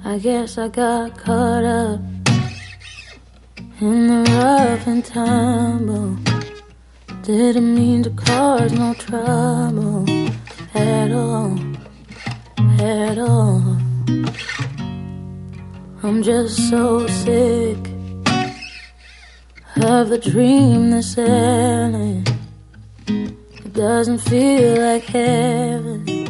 I guess I got caught up in the rough and tumble. Didn't mean to cause no trouble at all, at all. I'm just so sick of the dream that's selling. It doesn't feel like heaven.